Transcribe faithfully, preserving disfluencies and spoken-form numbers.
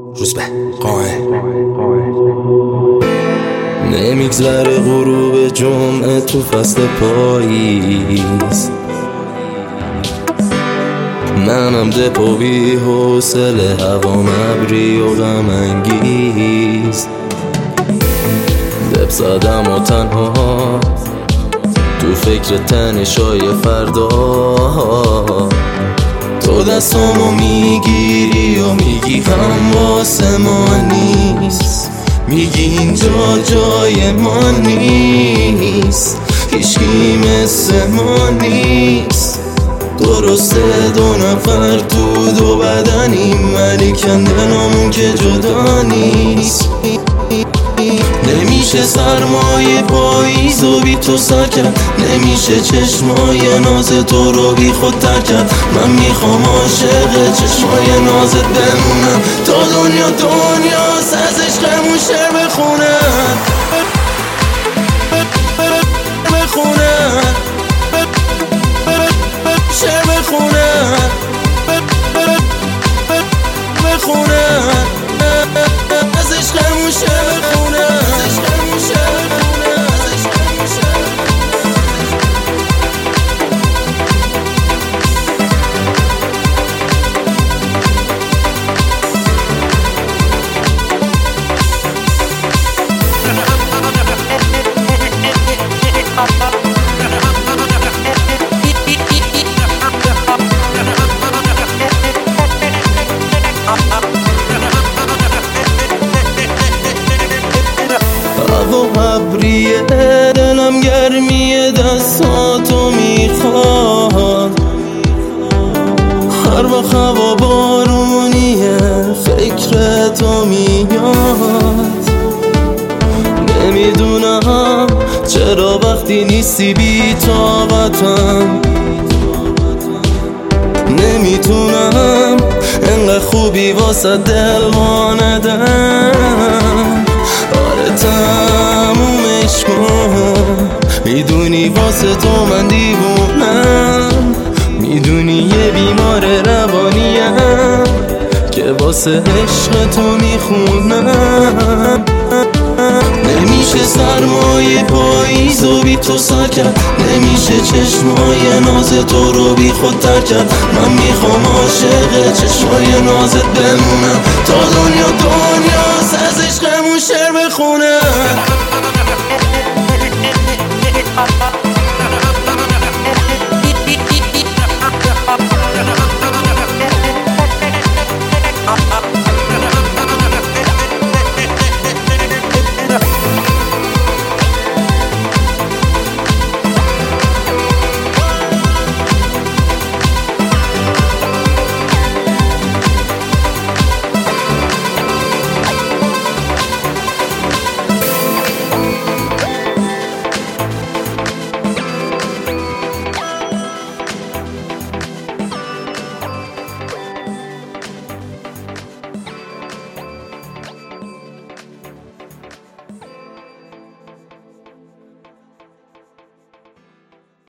روزبه قائل نمیگذره غروب جمعه تو فصل پاییز، منم دپو بی حوصله، هوام ابری و غم انگیز. دپ زدم و تنها تو فکر تنشای فردا، تو دستامو میگیری و میگی هم واسه ما نیست، میگی اینجا جای ما نیست، هیچکی مثل ما نیست. درسته دو نفر تو دو بدنیم، ولی کندنامون که جدا نیست. نمیشه سرمایه پاییز و بی تو سر کرد، نمیشه چشمای ناز تو رو بی خود تر کرد. من میخوام عاشق چشمای نازت بمونم تا دنیا دنیاست، از عشقمون شعر بخونم بخونم شعر بخونم بخونم از عشقمون شعر بخونم. هوا ابریه، دلم گرمیه، دستاتو میخواد. هر وقت هوا بارونیه فکر تو میاد. نمیدونم چرا وقتی نیستی بی طاقتم، نمیتونم انقدر خوبی واسه دل واندم. آره تمومش کن، میدونی واسه تو من دیوونم، میدونی یه بیمار روانیم که واسه عشق تو میخونم. نمیشه سرمایه پاییز و بی تو سر کرد، نمیشه چشمای ناز تو رو بی خود تر کرد. من میخوام عاشق چشمای نازت بمونم تا دنیا دنیاست، از عشقمون شعر بخونم.